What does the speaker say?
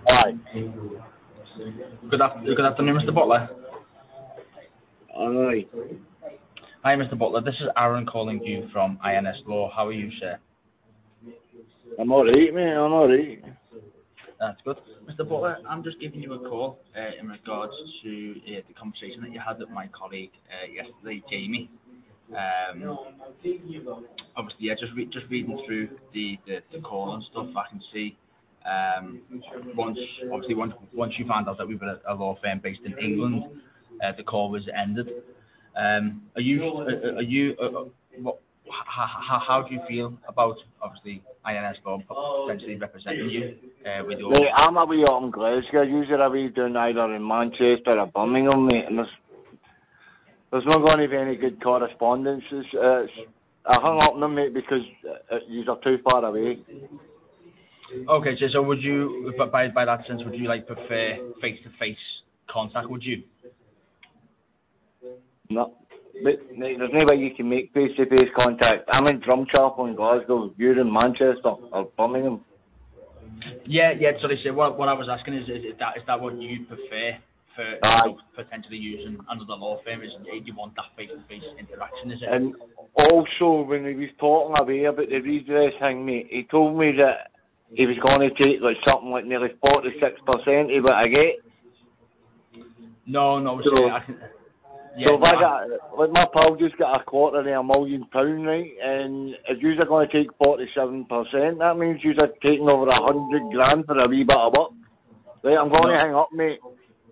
Aye. Good afternoon, Mr. Butler. Aye. Hi, Mr. Butler. This is Aaron calling you from INS Law. How are you, sir? I'm alright, mate. I'm alright. That's good. Mr. Butler, I'm just giving you a call in regards to the conversation that you had with my colleague yesterday, Jamie. Obviously, yeah, just reading through the call and stuff, I can see once you found out that we were a law firm based in England, the call was ended. How do you feel about obviously INS Law potentially representing you with your? Mate, I'm away up in Glasgow. Usually away down either in Manchester or Birmingham, mate. And there's not going to be any good correspondence. I hung up on them, mate, because you are too far away. Okay, so would you, by that sense, would you like prefer face-to-face contact? Would you? No. But mate, there's no way you can make face-to-face contact. I'm in Drumchapel in Glasgow. You're in Manchester or Birmingham. Yeah. So they say what I was asking is that what you prefer for potentially using another law firm? Is you want that face-to-face interaction? Is it? And also, when he was talking away about the redress thing, mate, he told me that he was going to take like something like nearly 46% of what I get. No. So, Yeah, so if I got, like my pal just got £250,000, right, and if you're going to take 47%, that means you're taking over 100 grand for a wee bit of work. Right, I'm going to hang up, mate.